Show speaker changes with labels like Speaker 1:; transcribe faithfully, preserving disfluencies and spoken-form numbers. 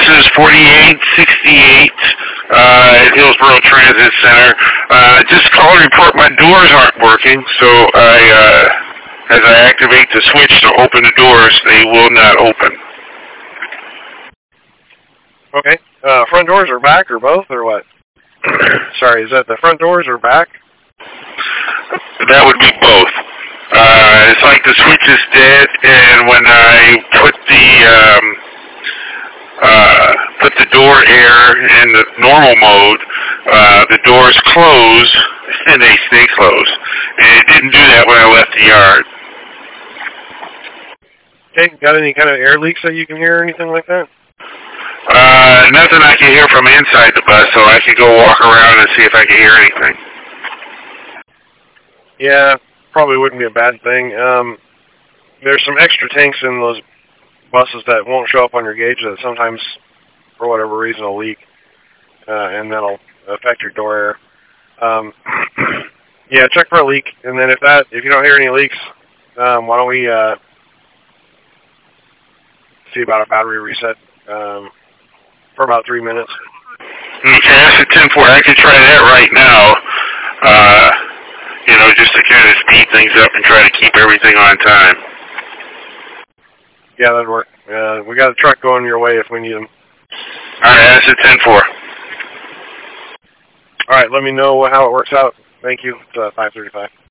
Speaker 1: is forty-eight sixty-eight uh, at Hillsborough Transit Center. Uh, just call and report my doors aren't working, so I, uh, as I activate the switch to open the doors, they will not open.
Speaker 2: Okay. Uh, front doors or back or both or what? Sorry, is that the front doors or back?
Speaker 1: That would be both. Uh, it's like the switch is dead, and when I put the um, uh, put the door air in the normal mode, uh, the doors close and they stay closed. And it didn't do that when I left the yard.
Speaker 2: Okay, got any kind of air leaks that you can hear or anything like that?
Speaker 1: Uh, nothing I can hear from inside the bus, so I could go walk around and see if I can hear anything.
Speaker 2: Yeah, probably wouldn't be a bad thing. Um, there's some extra tanks in those buses that won't show up on your gauge that sometimes, for whatever reason, will leak, uh, and that'll affect your door air. Um, yeah, check for a leak, and then if that, if you don't hear any leaks, um, why don't we uh, see about a battery reset um, for about three minutes.
Speaker 1: Okay, that's a ten four. I could try that right now. Uh, you know, just to kind of speed things up and try to keep everything on time.
Speaker 2: Yeah, that'd work. Uh, we got a truck going your way if we need them.
Speaker 1: All right, that's a ten four.
Speaker 2: All right, let me know how it works out. Thank you. It's uh, five thirty-five.